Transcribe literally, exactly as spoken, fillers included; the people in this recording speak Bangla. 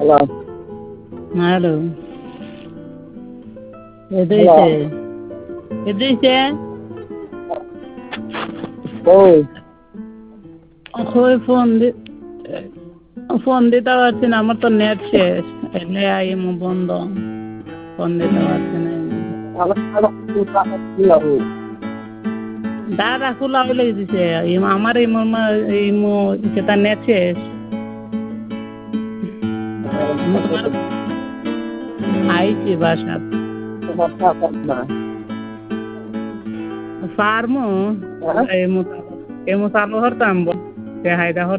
Hello. Hello. It is Hello. a. It is a. Oi. ওই ফোন দি ফোন দিতে পারছি না আমার তো নেট শেষ এলে আইমু বন্ধ ফোন দিতে পারছি না দাদা খোলা হইলে দিছে আমার এই মামা এই মো সেটা নেট শেষ আইছি বাসা ফার্মো এমু এমু চালু হরতাম কে হায়দা